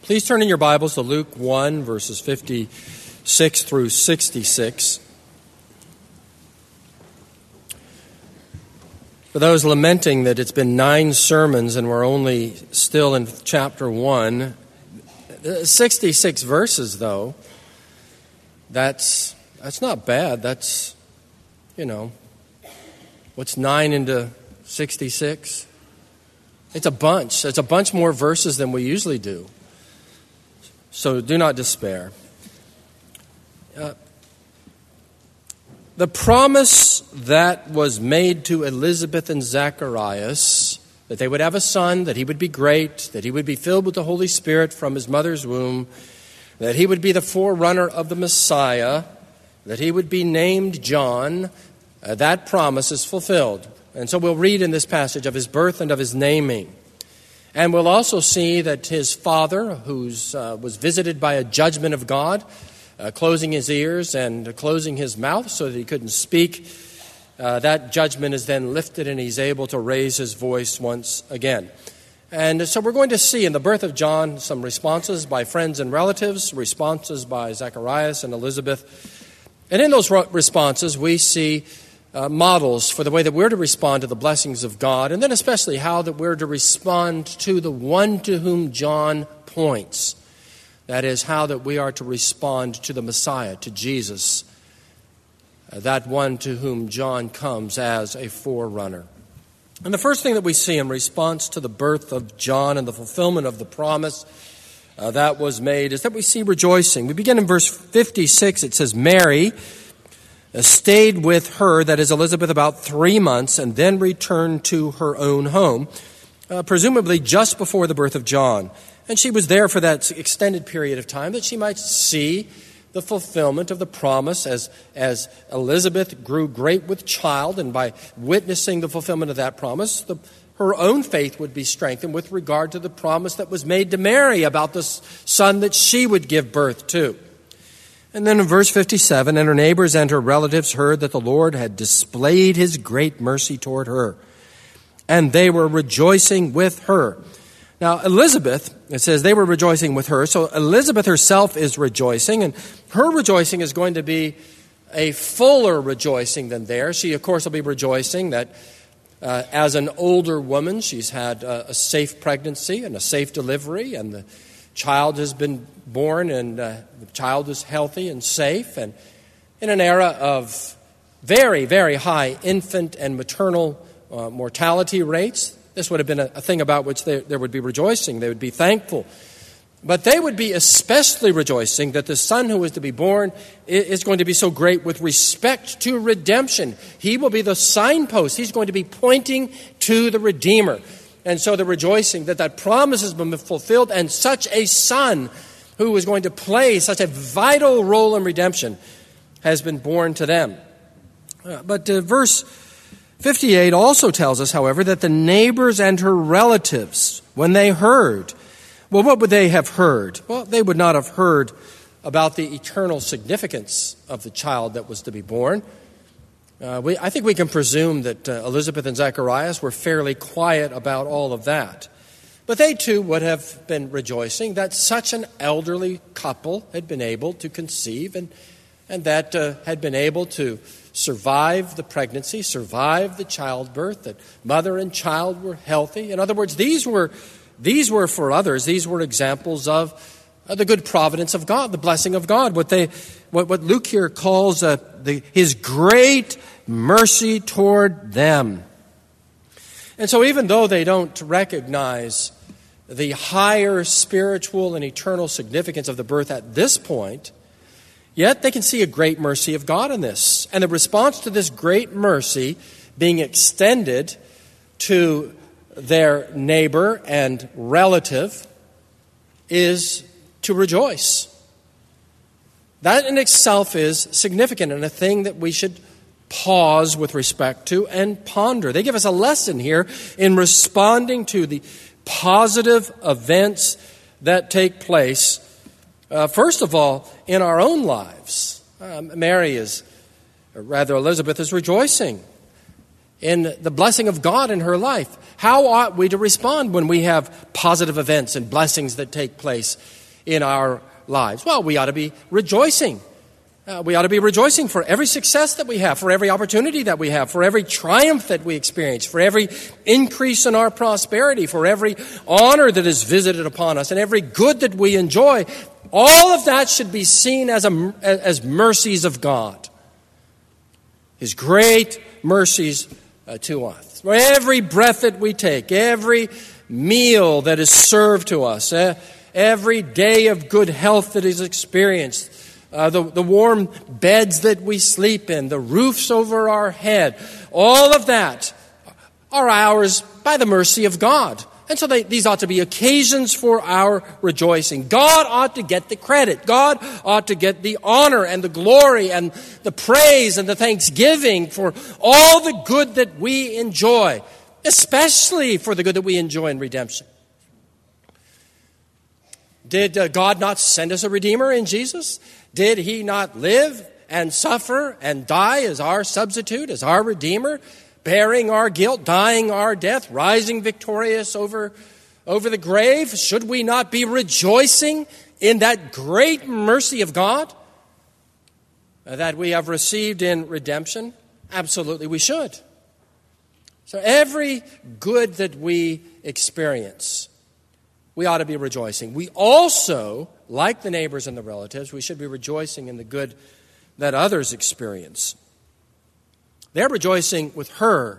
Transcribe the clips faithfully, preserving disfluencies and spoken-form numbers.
Please turn in your Bibles to Luke one, verses fifty-six through sixty-six. For those lamenting that it's been nine sermons and we're only still in chapter one, sixty-six verses, though, that's that's not bad. That's, you know, what's nine into sixty-six? It's a bunch. It's a bunch more verses than we usually do. So do not despair. Uh, the promise that was made to Elizabeth and Zacharias, that they would have a son, that he would be great, that he would be filled with the Holy Spirit from his mother's womb, that he would be the forerunner of the Messiah, that he would be named John, uh, that promise is fulfilled. And so we'll read in this passage of his birth and of his naming. And we'll also see that his father, who uh, was visited by a judgment of God, uh, closing his ears and closing his mouth so that he couldn't speak, uh, that judgment is then lifted and he's able to raise his voice once again. And so we're going to see in the birth of John some responses by friends and relatives, responses by Zacharias and Elizabeth. And in those responses we see Uh, models for the way that we're to respond to the blessings of God, and then especially how that we're to respond to the one to whom John points. That is, how that we are to respond to the Messiah, to Jesus, uh, that one to whom John comes as a forerunner. And the first thing that we see in response to the birth of John and the fulfillment of the promise uh, that was made is that we see rejoicing. We begin in verse fifty-six. It says, Mary stayed with her, that is Elizabeth, about three months and then returned to her own home, uh, presumably just before the birth of John. And she was there for that extended period of time that she might see the fulfillment of the promise as, as Elizabeth grew great with child, and by witnessing the fulfillment of that promise, the, her own faith would be strengthened with regard to the promise that was made to Mary about the son that she would give birth to. And then in verse fifty-seven, and her neighbors and her relatives heard that the Lord had displayed his great mercy toward her, and they were rejoicing with her. Now, Elizabeth, it says they were rejoicing with her, so Elizabeth herself is rejoicing, and her rejoicing is going to be a fuller rejoicing than theirs. She, of course, will be rejoicing that uh, as an older woman, she's had a, a safe pregnancy and a safe delivery, and the child has been born, and uh, the child is healthy and safe. And in an era of very, very high infant and maternal uh, mortality rates, this would have been a, a thing about which they, there would be rejoicing. They would be thankful. But they would be especially rejoicing that the son who is to be born is going to be so great with respect to redemption. He will be the signpost. He's going to be pointing to the Redeemer. And so they're rejoicing that that promise has been fulfilled, and such a son who is going to play such a vital role in redemption has been born to them. Uh, but uh, verse fifty-eight also tells us, however, that the neighbors and her relatives, when they heard, well, what would they have heard? Well, they would not have heard about the eternal significance of the child that was to be born. Uh, we, I think we can presume that uh, Elizabeth and Zacharias were fairly quiet about all of that. But they too would have been rejoicing that such an elderly couple had been able to conceive and, and that uh, had been able to survive the pregnancy, survive the childbirth, that mother and child were healthy. In other words, these were, these were for others, these were examples of uh, the good providence of God, the blessing of God, what they, what, what Luke here calls uh, the, his great mercy toward them. And so even though they don't recognize the higher spiritual and eternal significance of the birth at this point, yet they can see a great mercy of God in this. And the response to this great mercy being extended to their neighbor and relative is to rejoice. That in itself is significant and a thing that we should pause with respect to and ponder. They give us a lesson here in responding to the positive events that take place, uh, first of all, in our own lives. Um, Mary is, or rather Elizabeth is rejoicing in the blessing of God in her life. How ought we to respond when we have positive events and blessings that take place in our lives? Well, we ought to be rejoicing. Uh, we ought to be rejoicing for every success that we have, for every opportunity that we have, for every triumph that we experience, for every increase in our prosperity, for every honor that is visited upon us, and every good that we enjoy. All of that should be seen as, a, as mercies of God. His great mercies uh, to us. For every breath that we take, every meal that is served to us, uh, every day of good health that is experienced, Uh, the, the warm beds that we sleep in, the roofs over our head, all of that are ours by the mercy of God. And so they, these ought to be occasions for our rejoicing. God ought to get the credit. God ought to get the honor and the glory and the praise and the thanksgiving for all the good that we enjoy, especially for the good that we enjoy in redemption. Did uh, God not send us a Redeemer in Jesus? Did he not live and suffer and die as our substitute, as our Redeemer, bearing our guilt, dying our death, rising victorious over, over the grave? Should we not be rejoicing in that great mercy of God that we have received in redemption? Absolutely, we should. So every good that we experience, we ought to be rejoicing. We also, like the neighbors and the relatives, we should be rejoicing in the good that others experience. They're rejoicing with her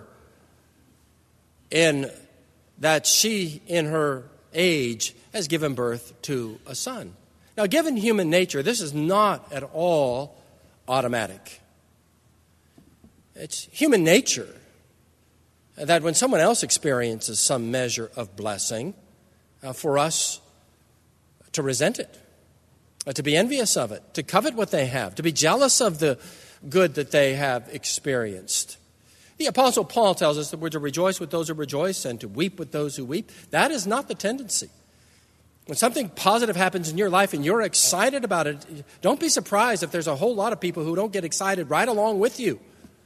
in that she, in her age, has given birth to a son. Now, given human nature, this is not at all automatic. It's human nature that when someone else experiences some measure of blessing, Uh, for us to resent it, uh, to be envious of it, to covet what they have, to be jealous of the good that they have experienced. The Apostle Paul tells us that we're to rejoice with those who rejoice and to weep with those who weep. That is not the tendency. When something positive happens in your life and you're excited about it, don't be surprised if there's a whole lot of people who don't get excited right along with you,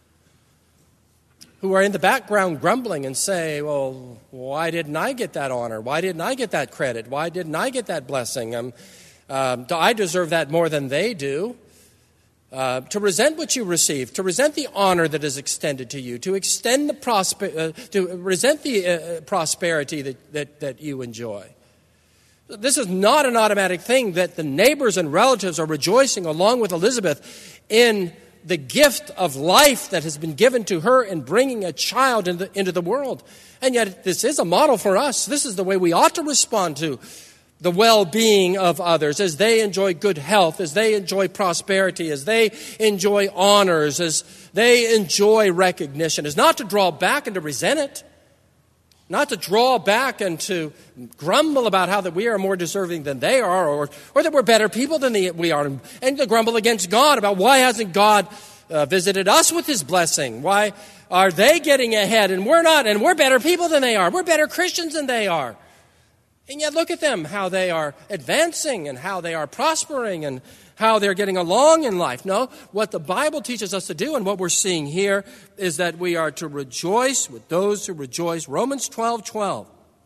who are in the background grumbling and say, well, why didn't I get that honor? Why didn't I get that credit? Why didn't I get that blessing? Um, uh, I deserve that more than they do. Uh, to resent what you receive, to resent the honor that is extended to you, to extend the prosper, uh, to resent the uh, prosperity that, that, that you enjoy. This is not an automatic thing that the neighbors and relatives are rejoicing along with Elizabeth in the gift of life that has been given to her in bringing a child into, into the world. And yet this is a model for us. This is the way we ought to respond to the well-being of others as they enjoy good health, as they enjoy prosperity, as they enjoy honors, as they enjoy recognition, is not to draw back and to resent it, not to draw back and to grumble about how that we are more deserving than they are, or, or that we're better people than the, we are, and to grumble against God about why hasn't God uh, visited us with his blessing? Why are they getting ahead and we're not, and we're better people than they are? We're better Christians than they are. And yet look at them, how they are advancing and how they are prospering and how they're getting along in life. No, what the Bible teaches us to do and what we're seeing here is that we are to rejoice with those who rejoice. Romans twelve twelve.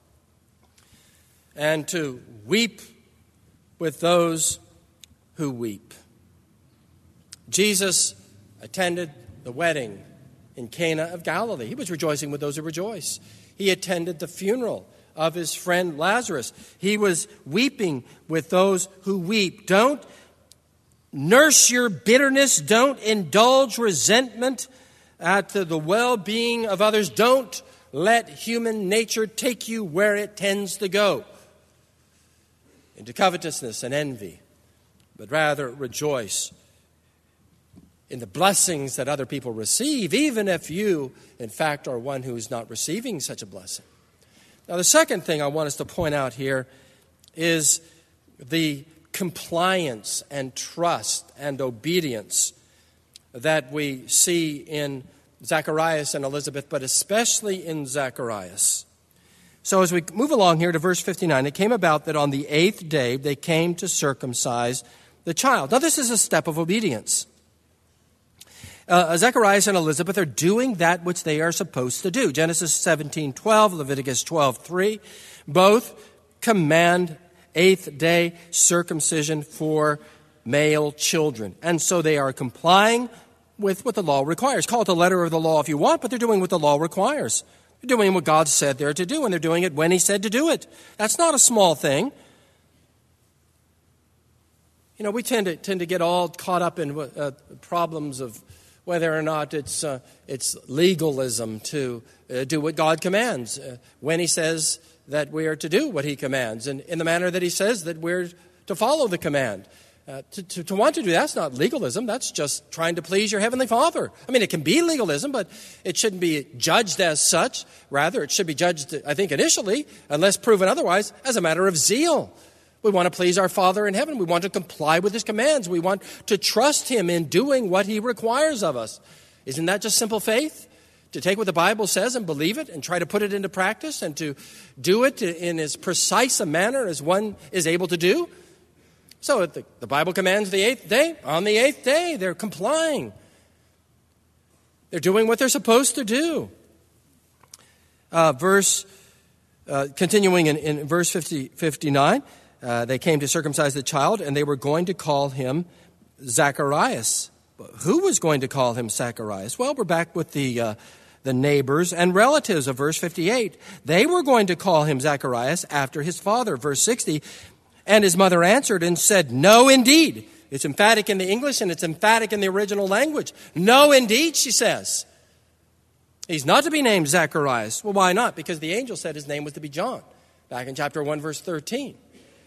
And to weep with those who weep. Jesus attended the wedding in Cana of Galilee. He was rejoicing with those who rejoice. He attended the funeral of his friend Lazarus. He was weeping with those who weep. Don't nurse your bitterness. Don't indulge resentment at the, the well-being of others. Don't let human nature take you where it tends to go, into covetousness and envy, but rather rejoice in the blessings that other people receive, even if you, in fact, are one who is not receiving such a blessing. Now, the second thing I want us to point out here is the compliance and trust and obedience that we see in Zacharias and Elizabeth, but especially in Zacharias. So as we move along here to verse fifty-nine, it came about that on the eighth day they came to circumcise the child. Now, this is a step of obedience. Uh, Zacharias and Elizabeth are doing that which they are supposed to do. Genesis seventeen twelve, Leviticus twelve three, both command eighth day circumcision for male children. And so they are complying with what the law requires. Call it the letter of the law if you want, but they're doing what the law requires. They're doing what God said they're to do, and they're doing it when he said to do it. That's not a small thing. You know, we tend to tend to get all caught up in uh, problems of whether or not it's uh, it's legalism to uh, do what God commands uh, when he says that we are to do what he commands, and in the manner that he says that we're to follow the command. Uh, to, to, to want to do that's not legalism. That's just trying to please your Heavenly Father. I mean, it can be legalism, but it shouldn't be judged as such. Rather, it should be judged, I think, initially, unless proven otherwise, as a matter of zeal. We want to please our Father in heaven. We want to comply with his commands. We want to trust him in doing what he requires of us. Isn't that just simple faith? To take what the Bible says and believe it and try to put it into practice and to do it in as precise a manner as one is able to do? So the, the Bible commands the eighth day. On the eighth day, they're complying. They're doing what they're supposed to do. Uh, verse, uh, continuing in, in verse fifty, fifty-nine, uh, they came to circumcise the child, and they were going to call him Zacharias. Who was going to call him Zacharias? Well, we're back with the uh, the neighbors and relatives of verse fifty-eight. They were going to call him Zacharias after his father. Verse sixty, and his mother answered and said, no, indeed. It's emphatic in the English and it's emphatic in the original language. No, indeed, she says. He's not to be named Zacharias. Well, why not? Because the angel said his name was to be John, back in chapter one, verse thirteen.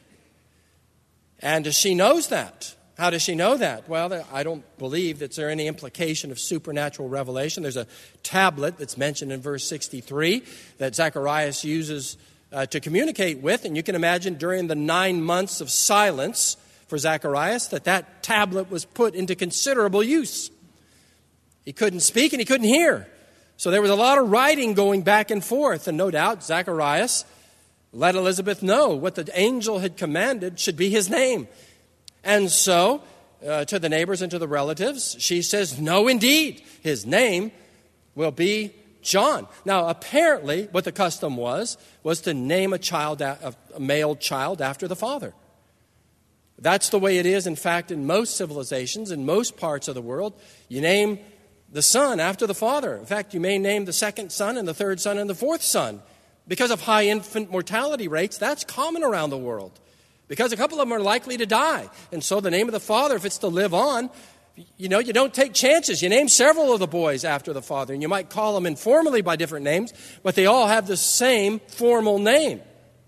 And she knows that. How does she know that? Well, I don't believe that there any implication of supernatural revelation. There's a tablet that's mentioned in verse sixty-three that Zacharias uses uh, to communicate with. And you can imagine during the nine months of silence for Zacharias that that tablet was put into considerable use. He couldn't speak and he couldn't hear. So there was a lot of writing going back and forth. And no doubt Zacharias let Elizabeth know what the angel had commanded should be his name. And so, uh, to the neighbors and to the relatives, she says, no, indeed, his name will be John. Now, apparently, what the custom was, was to name a child, a male child after the father. That's the way it is, in fact, in most civilizations, in most parts of the world. You name the son after the father. In fact, you may name the second son and the third son and the fourth son. Because of high infant mortality rates, that's common around the world. Because a couple of them are likely to die. And so the name of the father, if it's to live on, you know, you don't take chances. You name several of the boys after the father. And you might call them informally by different names, but they all have the same formal name.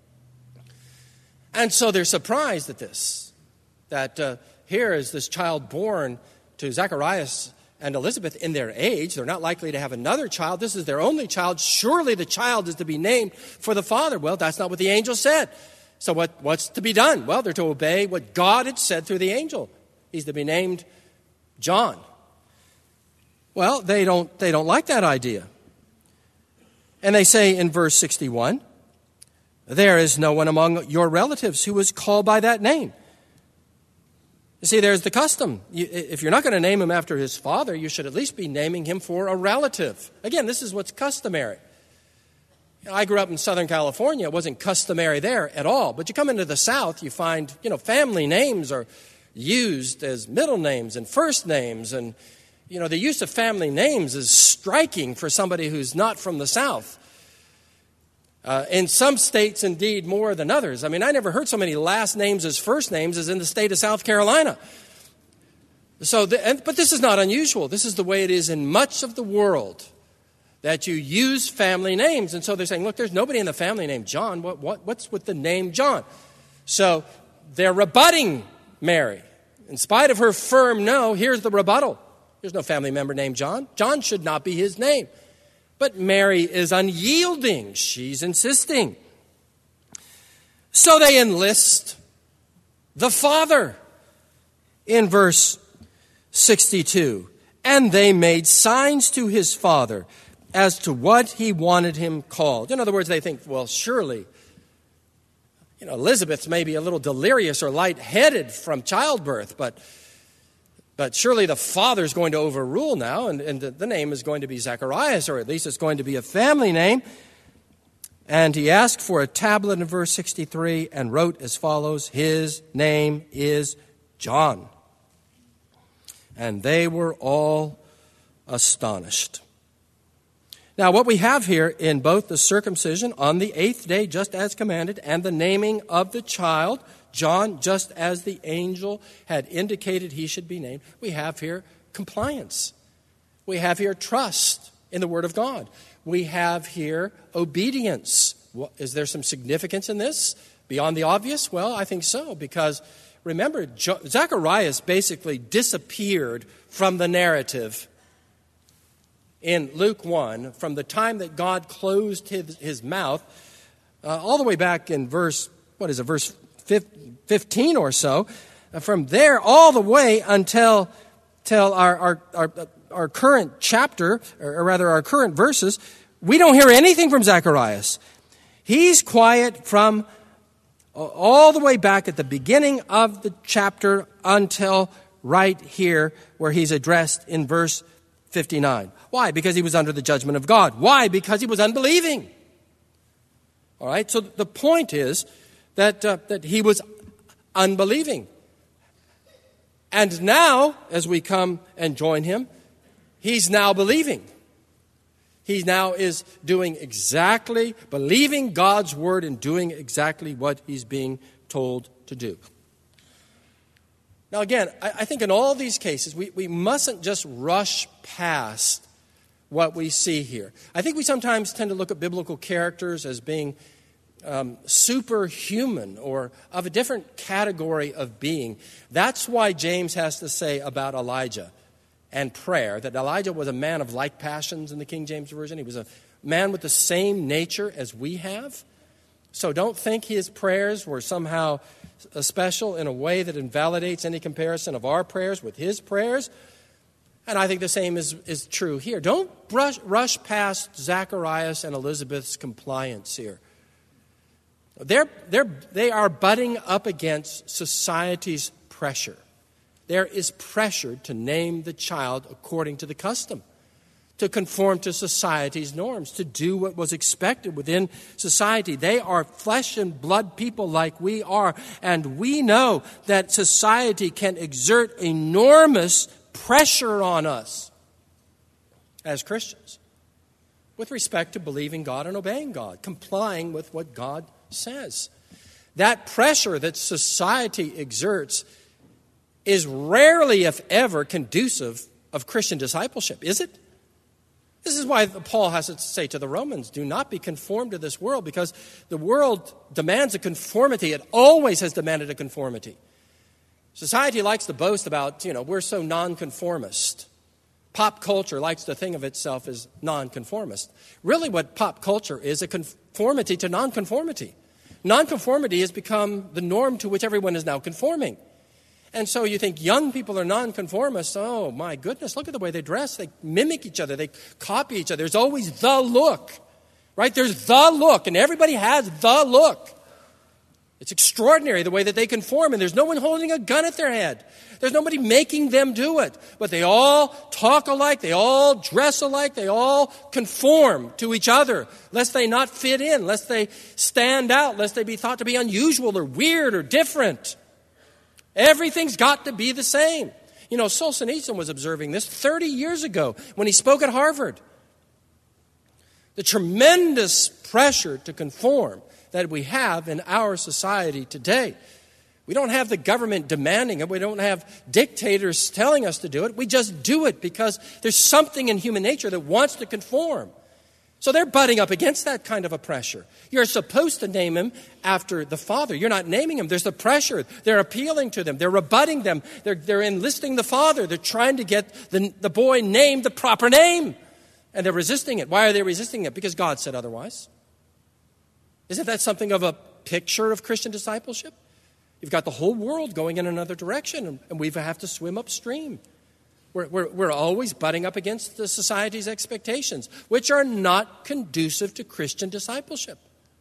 And so they're surprised at this. That uh, here is this child born to Zacharias and Elizabeth in their age. They're not likely to have another child. This is their only child. Surely the child is to be named for the father. Well, that's not what the angel said. So what, what's to be done? Well, they're to obey what God had said through the angel. He's to be named John. Well, they don't, they don't like that idea. And they say in verse sixty-one, there is no one among your relatives who is called by that name. You see, there's the custom. You, if you're not going to name him after his father, you should at least be naming him for a relative. Again, this is what's customary. I grew up in Southern California. It wasn't customary there at all. But you come into the South, you find, you know, family names are used as middle names and first names. And, you know, the use of family names is striking for somebody who's not from the South. Uh, in some states, indeed, more than others. I mean, I never heard so many last names as first names as in the state of South Carolina. So, the, and, but this is not unusual. This is the way it is in much of the world, that you use family names. And so they're saying, look, there's nobody in the family named John. What, what, what's with the name John? So they're rebutting Mary. In spite of her firm no, here's the rebuttal. There's no family member named John. John should not be his name. But Mary is unyielding. She's insisting. So they enlist the father in verse sixty-two. And they made signs to his father as to what he wanted him called. In other words, they think, well, surely, you know, Elizabeth's maybe a little delirious or lightheaded from childbirth, but But surely the father's going to overrule now, and, and the, the name is going to be Zacharias, or at least it's going to be a family name. And he asked for a tablet in verse sixty-three and wrote as follows, his name is John. And they were all astonished. Now, what we have here in both the circumcision on the eighth day, just as commanded, and the naming of the child, John, just as the angel had indicated he should be named, we have here compliance. We have here trust in the Word of God. We have here obedience. Well, is there some significance in this beyond the obvious? Well, I think so, because remember, Zacharias basically disappeared from the narrative in Luke one, from the time that God closed his, his mouth, uh, all the way back in verse, what is it, verse fifteen or so, uh, from there all the way until, till our, our, our, our current chapter, or rather our current verses, we don't hear anything from Zacharias. He's quiet from all the way back at the beginning of the chapter until right here where he's addressed in verse fifty-nine. Why? Because he was under the judgment of God. Why? Because he was unbelieving. All right? So the point is that uh, that he was unbelieving. And now, as we come and join him, he's now believing. He now is doing exactly, believing God's word and doing exactly what he's being told to do. Now again, I, I think in all these cases, we, we mustn't just rush past what we see here. I think we sometimes tend to look at biblical characters as being um, superhuman or of a different category of being. That's why James has to say about Elijah and prayer, that Elijah was a man of like passions in the King James Version. He was a man with the same nature as we have. So don't think his prayers were somehow special in a way that invalidates any comparison of our prayers with his prayers. And I think the same is, is true here. Don't brush, rush past Zacharias and Elizabeth's compliance here. They're, they're, they are butting up against society's pressure. There is pressure to name the child according to the custom, to conform to society's norms, to do what was expected within society. They are flesh and blood people like we are, and we know that society can exert enormous pressure on us as Christians with respect to believing God and obeying God, complying with what God says. That pressure that society exerts is rarely, if ever, conducive of Christian discipleship, is it? This is why Paul has to say to the Romans, do not be conformed to this world, because the world demands a conformity. It always has demanded a conformity. Society likes to boast about, you know, we're so nonconformist. Pop culture likes to think of itself as nonconformist. Really what pop culture is, a conformity to nonconformity. Nonconformity has become the norm to which everyone is now conforming. And so you think young people are nonconformists. Oh, my goodness, look at the way they dress. They mimic each other. They copy each other. There's always the look, right? There's the look, and everybody has the look. It's extraordinary the way that they conform, and there's no one holding a gun at their head. There's nobody making them do it. But they all talk alike. They all dress alike. They all conform to each other, lest they not fit in, lest they stand out, lest they be thought to be unusual or weird or different. Everything's got to be the same. You know, Solzhenitsyn was observing this thirty years ago when he spoke at Harvard. The tremendous pressure to conform that we have in our society today. We don't have the government demanding it. We don't have dictators telling us to do it. We just do it because there's something in human nature that wants to conform. So they're butting up against that kind of a pressure. You're supposed to name him after the Father. You're not naming him. There's the pressure. They're appealing to them. They're rebutting them. They're, they're enlisting the Father. They're trying to get the, the boy named the proper name. And they're resisting it. Why are they resisting it? Because God said otherwise. Isn't that something of a picture of Christian discipleship? You've got the whole world going in another direction, and we have to swim upstream. We're, we're, we're always butting up against the society's expectations, which are not conducive to Christian discipleship.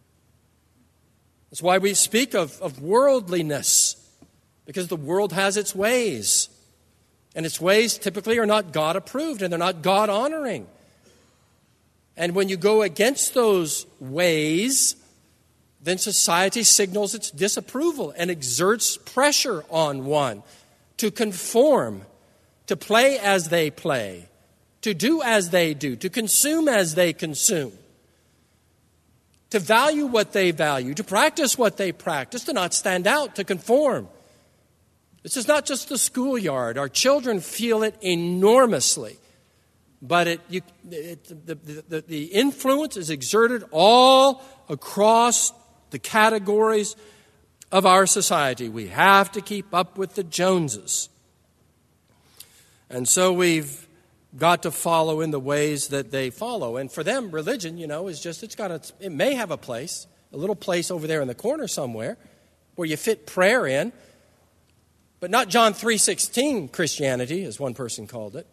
That's why we speak of, of worldliness, because the world has its ways. And its ways typically are not God-approved, and they're not God-honoring. And when you go against those ways, then society signals its disapproval and exerts pressure on one to conform, to play as they play, to do as they do, to consume as they consume, to value what they value, to practice what they practice, to not stand out, to conform. This is not just the schoolyard. Our children feel it enormously. But it, you, it, the, the, the influence is exerted all across the categories of our society. We have to keep up with the Joneses. And so we've got to follow in the ways that they follow. And for them, religion, you know, is just, it's got a, it may have a place, a little place over there in the corner somewhere where you fit prayer in, but not John three sixteen Christianity, as one person called it.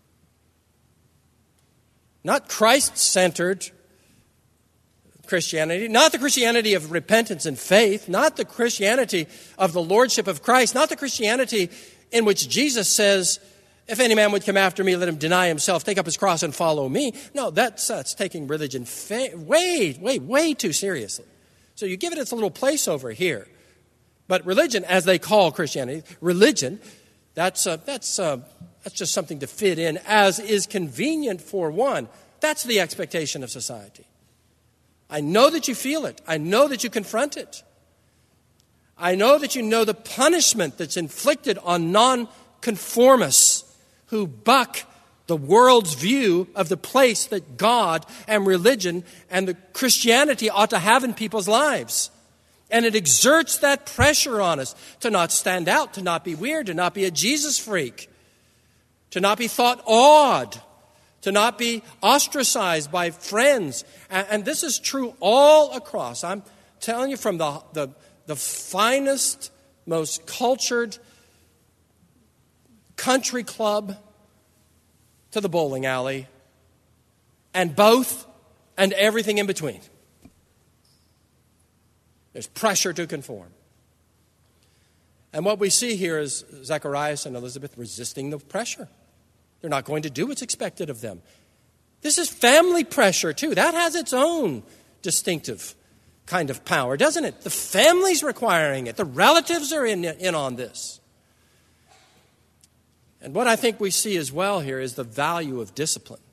Not Christ-centered Christianity, not the Christianity of repentance and faith, not the Christianity of the lordship of Christ, not the Christianity in which Jesus says, if any man would come after me, let him deny himself, take up his cross and follow me. No, that's, that's taking religion fa- way, way, way too seriously. So you give it its little place over here. But religion, as they call Christianity, religion, that's uh, that's uh, that's just something to fit in as is convenient for one. That's the expectation of society. I know that you feel it. I know that you confront it. I know that you know the punishment that's inflicted on nonconformists who buck the world's view of the place that God and religion and the Christianity ought to have in people's lives. And it exerts that pressure on us to not stand out, to not be weird, to not be a Jesus freak, to not be thought odd, to not be ostracized by friends. And, and this is true all across. I'm telling you, from the, the, the finest, most cultured country club to the bowling alley, and both and everything in between. There's pressure to conform. And what we see here is Zacharias and Elizabeth resisting the pressure. They're not going to do what's expected of them. This is family pressure, too. That has its own distinctive kind of power, doesn't it? The family's requiring it. The relatives are in, in on this. And what I think we see as well here is the value of discipline.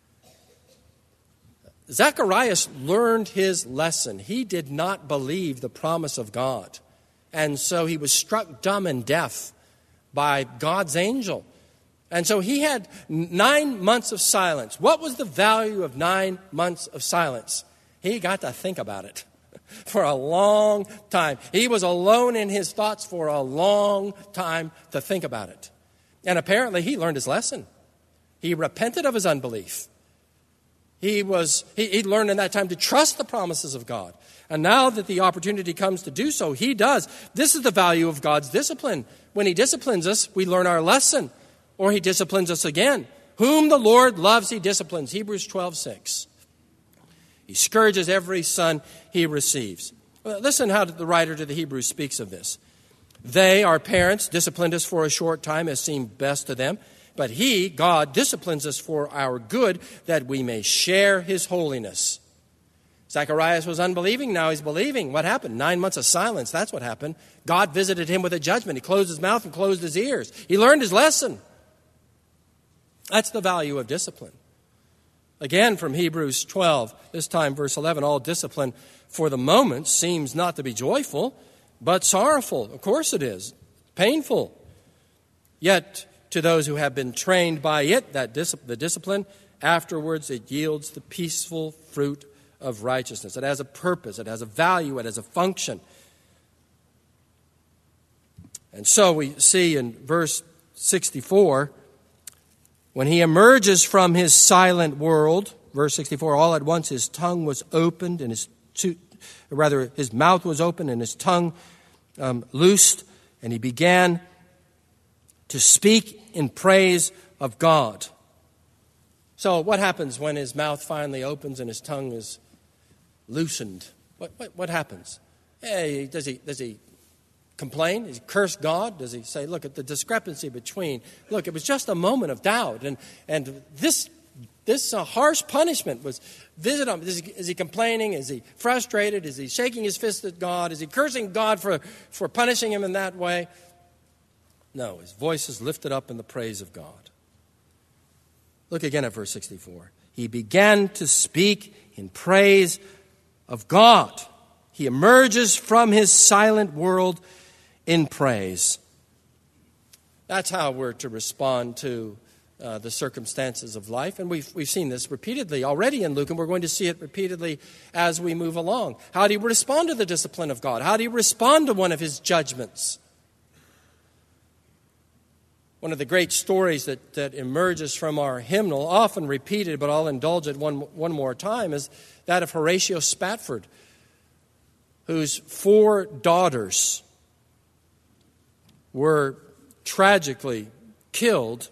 Zacharias learned his lesson. He did not believe the promise of God. And so he was struck dumb and deaf by God's angel. And so he had nine months of silence. What was the value of nine months of silence? He got to think about it for a long time. He was alone in his thoughts for a long time to think about it. And apparently he learned his lesson. He repented of his unbelief. He was he, he learned in that time to trust the promises of God. And now that the opportunity comes to do so, he does. This is the value of God's discipline. When he disciplines us, we learn our lesson, or he disciplines us again. Whom the Lord loves, he disciplines. Hebrews twelve six. He scourges every son he receives. Well, listen how the writer to the Hebrews speaks of this. They, our parents, disciplined us for a short time as seemed best to them. But he, God, disciplines us for our good, that we may share his holiness. Zacharias was unbelieving, now he's believing. What happened? Nine months of silence, that's what happened. God visited him with a judgment. He closed his mouth and closed his ears. He learned his lesson. That's the value of discipline. Again, from Hebrews twelve, this time verse eleven, all discipline for the moment seems not to be joyful, but sorrowful. Of course it is. Painful. Yet, to those who have been trained by it, that dis- the discipline, afterwards it yields the peaceful fruit of righteousness. It has a purpose, it has a value, it has a function. And so we see in verse sixty-four, when he emerges from his silent world, verse sixty-four, all at once his tongue was opened and his, to, rather his mouth was open and his tongue um, loosed, and he began to speak in praise of God. So what happens when his mouth finally opens and his tongue is loosened? What what, what happens? Hey, does he does he complain? Does he curse God? Does he say, look at the discrepancy between, look, it was just a moment of doubt, and, and this this uh, harsh punishment was visited him. Is he, is he complaining? Is he frustrated? Is he shaking his fist at God? Is he cursing God for, for punishing him in that way? No, his voice is lifted up in the praise of God. Look again at verse sixty-four. He began to speak in praise of God. He emerges from his silent world in praise. That's how we're to respond to uh, the circumstances of life. And we've, we've seen this repeatedly already in Luke, and we're going to see it repeatedly as we move along. How do you respond to the discipline of God? How do you respond to one of his judgments? One of the great stories that, that emerges from our hymnal, often repeated, but I'll indulge it one, one more time, is that of Horatio Spafford, whose four daughters were tragically killed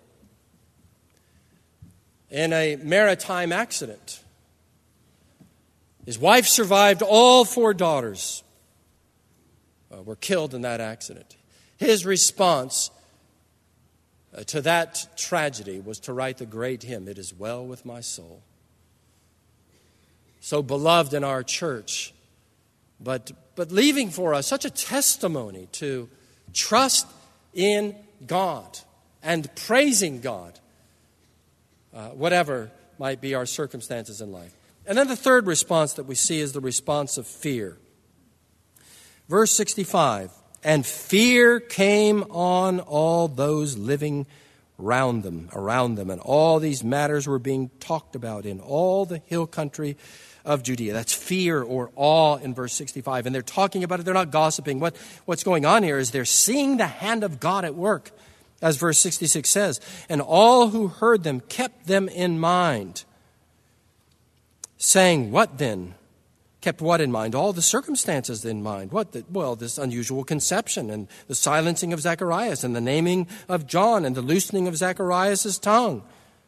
in a maritime accident. His wife survived. All four daughters uh, were killed in that accident. His response uh, to that tragedy was to write the great hymn, "It Is Well With My Soul." So beloved in our church, but, but leaving for us such a testimony to trust in God and praising God, uh, whatever might be our circumstances in life. And then the third response that we see is the response of fear. Verse sixty-five, and fear came on all those living around them, around them, and all these matters were being talked about in all the hill country of Judea. That's fear or awe in verse sixty-five. And they're talking about it. They're not gossiping. What, what's going on here is they're seeing the hand of God at work, as verse sixty-six says. And all who heard them kept them in mind, saying, what then? Kept what in mind? All the circumstances in mind. What? The, well, this unusual conception and the silencing of Zacharias and the naming of John and the loosening of Zacharias' tongue.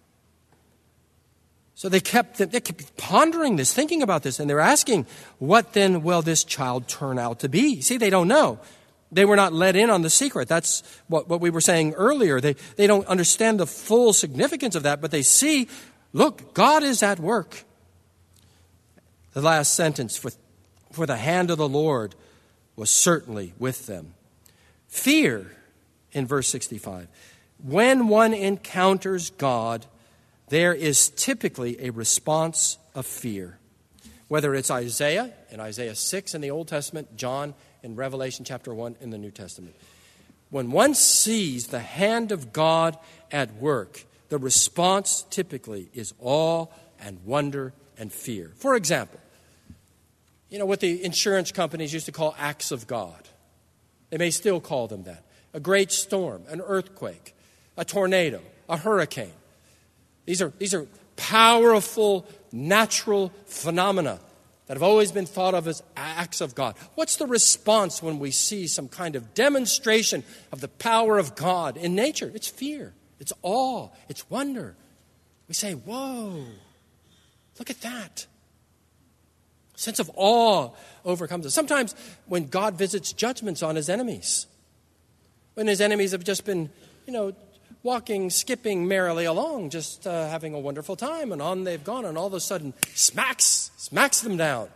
So they kept, they kept pondering this, thinking about this, and they're asking, what then will this child turn out to be? See, they don't know. They were not let in on the secret. That's what, what we were saying earlier. They, they don't understand the full significance of that, but they see, look, God is at work. The last sentence, for, for the hand of the Lord was certainly with them. Fear, in verse sixty-five. When one encounters God, there is typically a response of fear. Whether it's Isaiah in Isaiah six in the Old Testament, John in Revelation chapter one in the New Testament. When one sees the hand of God at work, the response typically is awe and wonder and fear. For example, you know what the insurance companies used to call acts of God. They may still call them that. A great storm, an earthquake, a tornado, a hurricane. These are, these are powerful natural phenomena that have always been thought of as acts of God. What's the response when we see some kind of demonstration of the power of God in nature? It's fear. It's awe. It's wonder. We say, whoa, look at that. A sense of awe overcomes us. Sometimes when God visits judgments on his enemies, when his enemies have just been, you know, walking, skipping merrily along, just uh, having a wonderful time, and on they've gone, and all of a sudden smacks, smacks them down.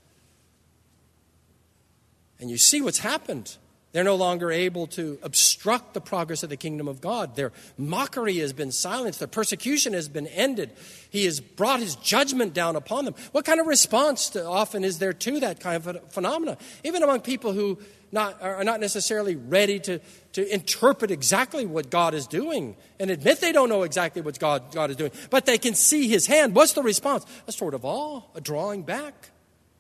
And you see what's happened. They're no longer able to obstruct the progress of the kingdom of God. Their mockery has been silenced. Their persecution has been ended. He has brought his judgment down upon them. What kind of response to, often is there to that kind of phenomena? Even among people who not, are not necessarily ready to, to interpret exactly what God is doing and admit they don't know exactly what God, God is doing, but they can see his hand. What's the response? A sort of awe, a drawing back,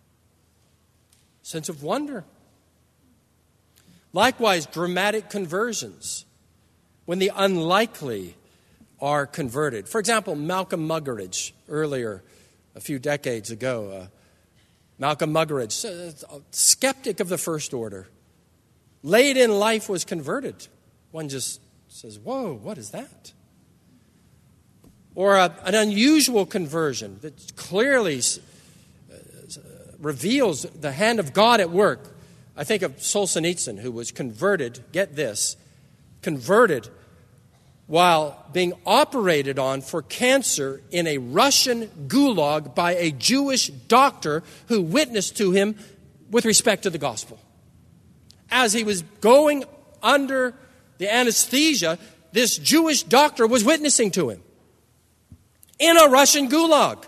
sense of wonder. Likewise, dramatic conversions, when the unlikely are converted. For example, Malcolm Muggeridge, earlier, a few decades ago, uh, Malcolm Muggeridge, a skeptic of the first order, late in life was converted. One just says, whoa, what is that? Or a, an unusual conversion that clearly uh, reveals the hand of God at work. I think of Solzhenitsyn, who was converted, get this, converted while being operated on for cancer in a Russian gulag by a Jewish doctor who witnessed to him with respect to the gospel. As he was going under the anesthesia, this Jewish doctor was witnessing to him in a Russian gulag.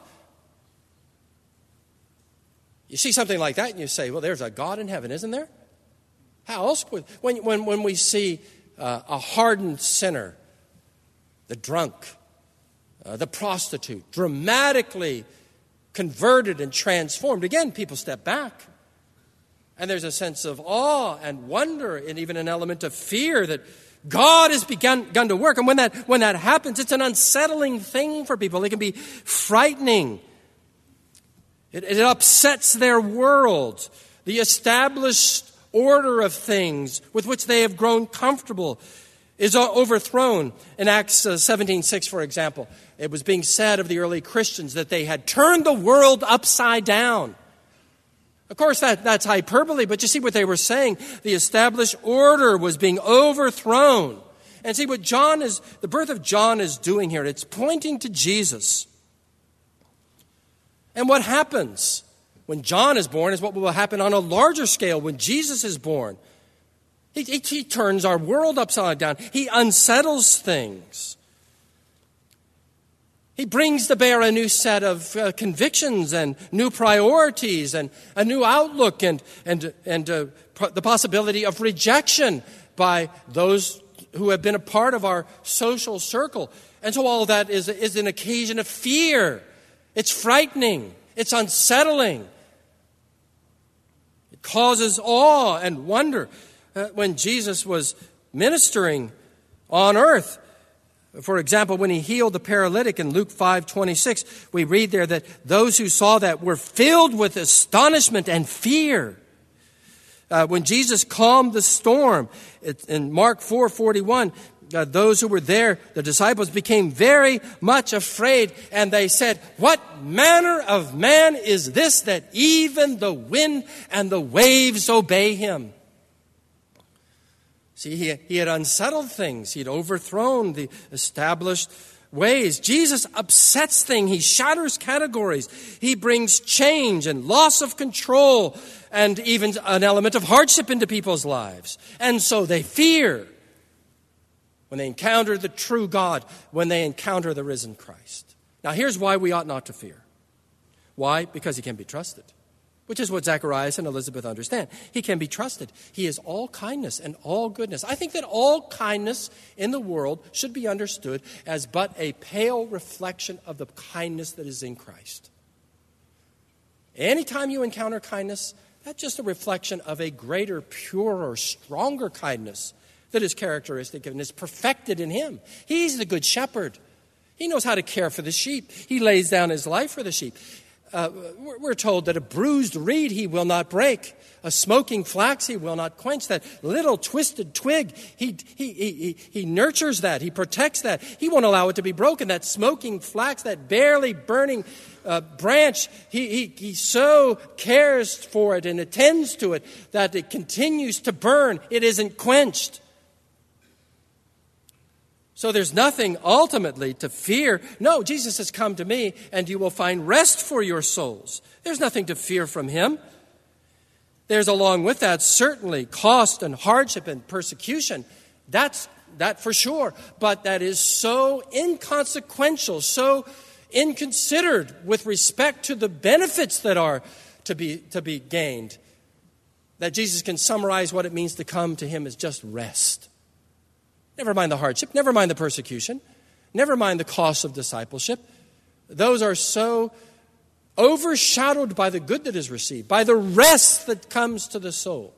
You see something like that and you say, well, there's a God in heaven, isn't there? How else would, when, when, when we see uh, a hardened sinner, the drunk, uh, the prostitute, dramatically converted and transformed, again, people step back. And there's a sense of awe and wonder and even an element of fear that God has begun, begun to work. And when that, when that happens, it's an unsettling thing for people. It can be frightening. It, it upsets their world, the established order of things with which they have grown comfortable is overthrown. In Acts seventeen six, for example, it was being said of the early Christians that they had turned the world upside down. Of course, that, that's hyperbole, but you see what they were saying. The established order was being overthrown. And see what John is, the birth of John is doing here. It's pointing to Jesus. And what happens when John is born is what will happen on a larger scale when Jesus is born. He, he, he turns our world upside down. He unsettles things. He brings to bear a new set of uh, convictions and new priorities and a new outlook and, and, and uh, pro- the possibility of rejection by those who have been a part of our social circle. And so all of that is, is an occasion of fear. It's frightening. It's unsettling. It causes awe and wonder. Uh, when Jesus was ministering on earth, for example, when he healed the paralytic in Luke five twenty-six, we read there that those who saw that were filled with astonishment and fear. Uh, when Jesus calmed the storm it, in Mark four forty-one, uh, those who were there, the disciples, became very much afraid, and they said, "What manner of man is this that even the wind and the waves obey him?" See, he, he had unsettled things. He had overthrown the established ways. Jesus upsets things. He shatters categories. He brings change and loss of control and even an element of hardship into people's lives. And so they fear when they encounter the true God, when they encounter the risen Christ. Now, here's why we ought not to fear. Why? Because he can be trusted. Which is what Zacharias and Elizabeth understand. He can be trusted. He is all kindness and all goodness. I think that all kindness in the world should be understood as but a pale reflection of the kindness that is in Christ. Anytime you encounter kindness, that's just a reflection of a greater, purer, stronger kindness that is characteristic and is perfected in him. He's the good shepherd. He knows how to care for the sheep. He lays down his life for the sheep. Uh, we're told that a bruised reed he will not break, a smoking flax he will not quench. That little twisted twig, he, he, he, he nurtures that, he protects that. He won't allow it to be broken. That smoking flax, that barely burning uh, branch, he, he, he so cares for it and attends to it that it continues to burn. It isn't quenched. So there's nothing ultimately to fear. No, Jesus has come to me and you will find rest for your souls. There's nothing to fear from him. There's along with that certainly cost and hardship and persecution. That's that for sure. But that is so inconsequential, so inconsidered with respect to the benefits that are to be, to be gained, that Jesus can summarize what it means to come to him as just rest. Never mind the hardship, never mind the persecution, never mind the cost of discipleship. Those are so overshadowed by the good that is received, by the rest that comes to the soul,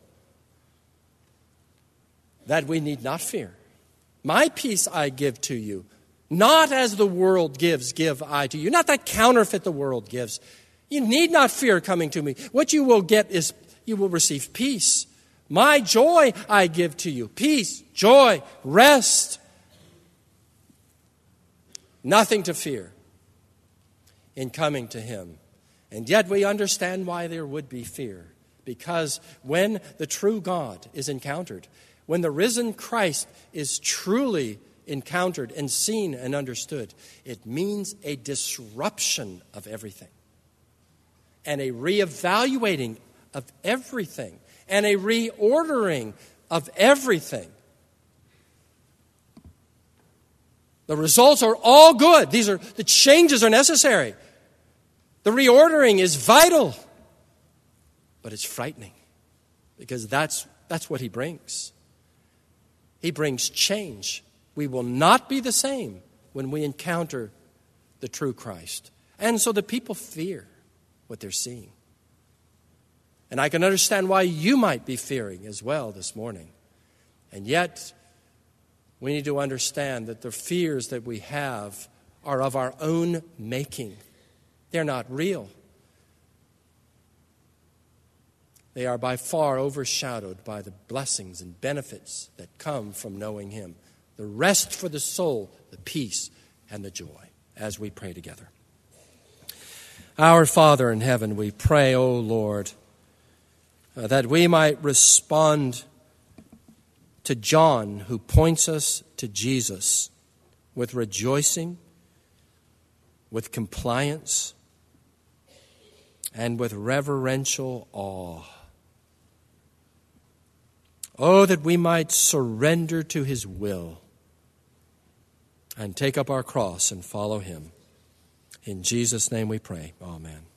that we need not fear. My peace I give to you, not as the world gives, give I to you. Not that counterfeit the world gives. You need not fear coming to me. What you will get is you will receive peace. My joy I give to you. Peace, joy, rest. Nothing to fear in coming to him. And yet we understand why there would be fear. Because when the true God is encountered, when the risen Christ is truly encountered and seen and understood, it means a disruption of everything and a reevaluating of everything and a reordering of everything. The results are all good. These are the changes are necessary. The reordering is vital. But it's frightening because that's that's what he brings. He brings change. We will not be the same when we encounter the true Christ. And so the people fear what they're seeing. And I can understand why you might be fearing as well this morning. And yet, we need to understand that the fears that we have are of our own making. They're not real. They are by far overshadowed by the blessings and benefits that come from knowing him. The rest for the soul, the peace and the joy, as we pray together. Our Father in heaven, we pray, O Lord, uh, that we might respond to John, who points us to Jesus, with rejoicing, with compliance, and with reverential awe. Oh, that we might surrender to his will and take up our cross and follow him. In Jesus' name we pray. Amen.